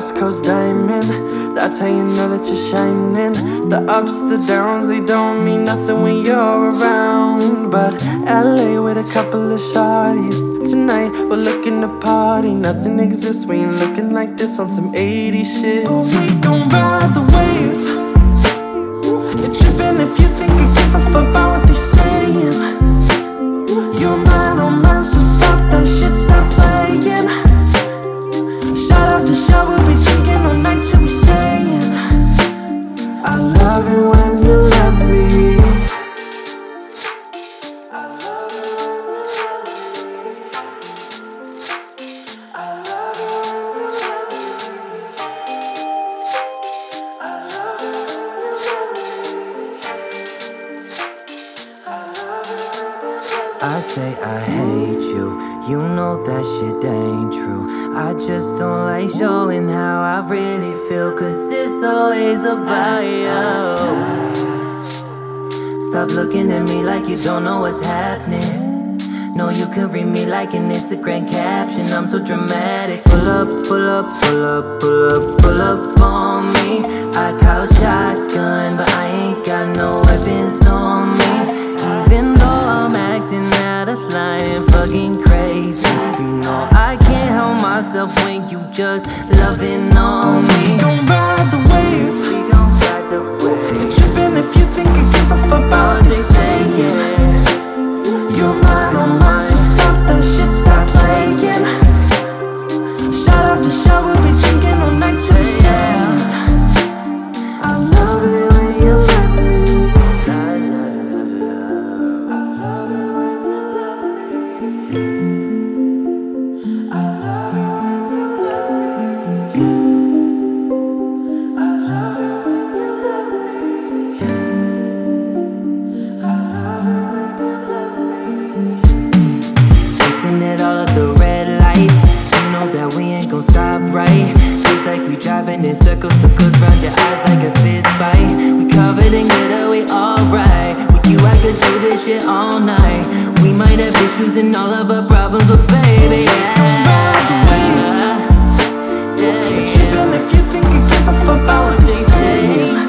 West Coast diamond, that's how you know that you're shining. The ups, the downs, they don't mean nothing when you're around. But LA with a couple of shawties, tonight we're looking to party. Nothing exists when you're looking like this on some 80s shit. But we gon' ride the wave. You're tripping if you think I give a fuck about what they're saying. You're mine, oh mine, so stop that shit, stop playing. Shout out to shout, we'll be drinking all night till we saying I love it when you let me. I love it when you let me. I love it when you let me. I love it when you let me. I love it when you let me. I say I hate you, you know that shit ain't true. I just don't like showing how I really feel, cause it's always about you. Stop looking at me like you don't know what's happening. No, you can read me like an Instagram caption, I'm so dramatic. Pull up, pull up, pull up, pull up, pull up on me. I call shotgun, but I ain't got no weapons on me. Even though I'm acting out of line and fucking crazy, you know I can't help myself when you just loving on me. We gon' ride the wave. We gon' ride the wave. You're tripping if you think I give a fuck about what they saying. You're mine, oh mine, so stop that shit, stop playing. Shout out to shout, we'll be drinking all night till we saying I love it when you let me. La la la la. I love it when you let me. I love it when you let me. I love it when you let me. I love it when you let me. Chasing at all of the red lights, you know that we ain't gon' stop, right? Feels like we driving in circles, circles round your eyes like a fist fight. We covered in glitter, we alright. With you I could do this shit all night. We might have issues and all of our problems, but baby, You're tripping if you think I give a fuck about what they say.